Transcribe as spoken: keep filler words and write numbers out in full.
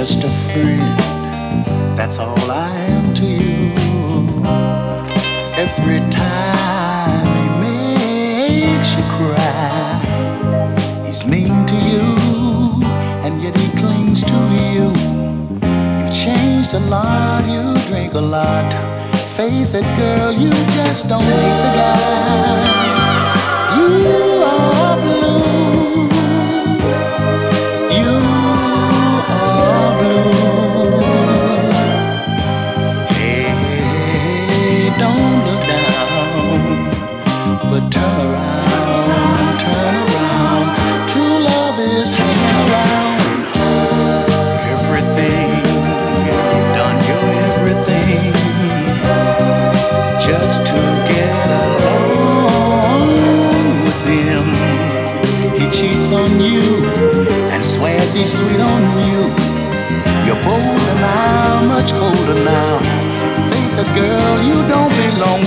just a friend. That's all I am to you. Every time he makes you cry, he's mean to you, and yet he clings to you. You've changed a lot, you drink a lot. Face it, girl, you just don't need the guy. You are blue. You are blue. Hey, don't look down, but turn around, turn around. True love is hanging around. Everything, you've done your everything just to get along with him. He cheats on you and swears he's sweet on you. You're bolder now, much colder now. Face it, girl, you don't belong